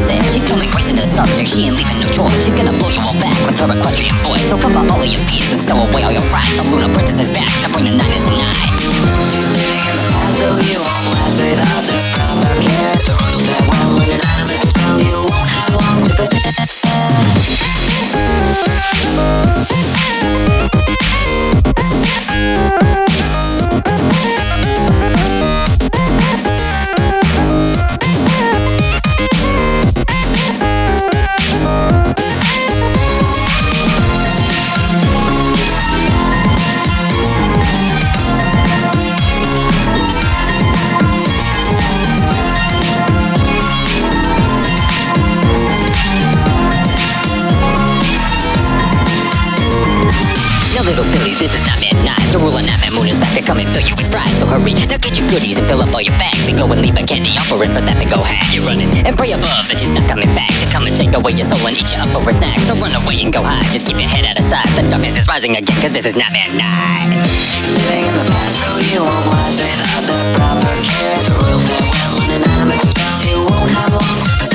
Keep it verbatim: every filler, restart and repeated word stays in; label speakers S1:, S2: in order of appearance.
S1: it. She's coming crazy to the subject, she ain't leaving no choice. She's gonna blow you all back with her equestrian voice. So cover all of your fears and stow away all your fright. The Luna Princess is back to bring the night as a night. You're living in the past, so you won't last without the proper care. The royal farewell and an animate spell, you won't have long to prepare. Little fillies, this is not midnight. The rule of Nightmare Moon is back to come and fill you with fright. So hurry, now get your goodies and fill up all your bags. And go and leave a candy offering for that big old hag. You're running and pray above that she's not coming back to come and take away your soul and eat you up for a snack. So run away and go hide, just keep your head out of sight. The darkness is rising again, cause this is Nightmare Night. Living in the past, so you won't last without the proper care. The royal farewell and an animate spell, you won't have long to